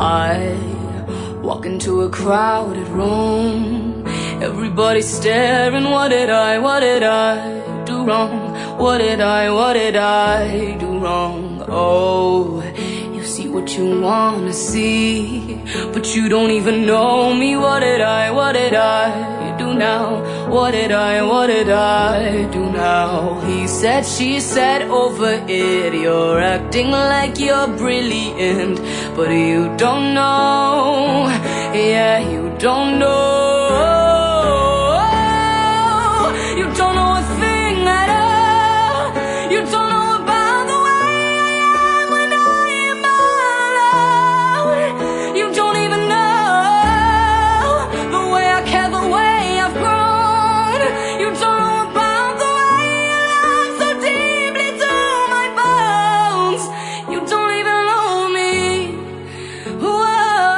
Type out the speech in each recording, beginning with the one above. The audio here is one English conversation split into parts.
I walk into a crowded room, everybody's staring. What did I do wrong? What did I do wrong? Oh, you see what you wanna see, but you don't even know me. What did I do now? What did I do now? He said, she said, over it. You're acting like you're brilliant, but you don't know. Yeah, you don't know. You don't know a thing at all. You don't know about the way I am when I am alone. You don't even know the way I care, the way I've grown. You don't know about the way you love so deeply to my bones. You don't even know me. Whoa.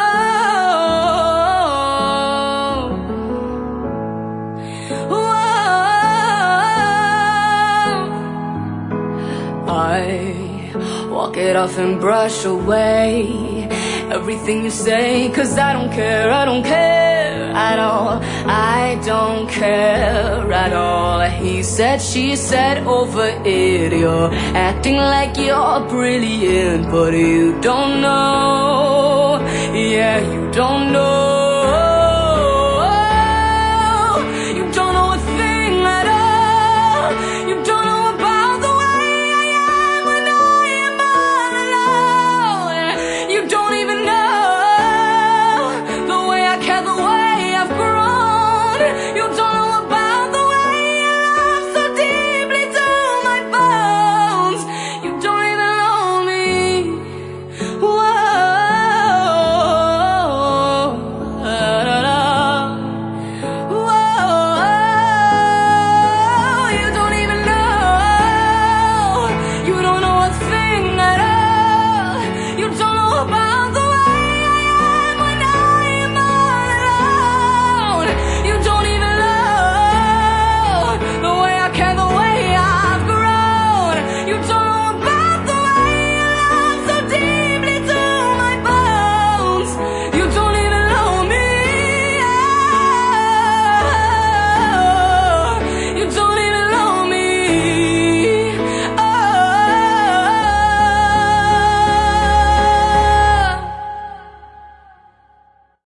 I walk it off and brush away everything you say, 'cause I don't care at all. I don't care at all. He said, she said, over it. You're acting like you're brilliant, but you don't know. Yeah, you don't know.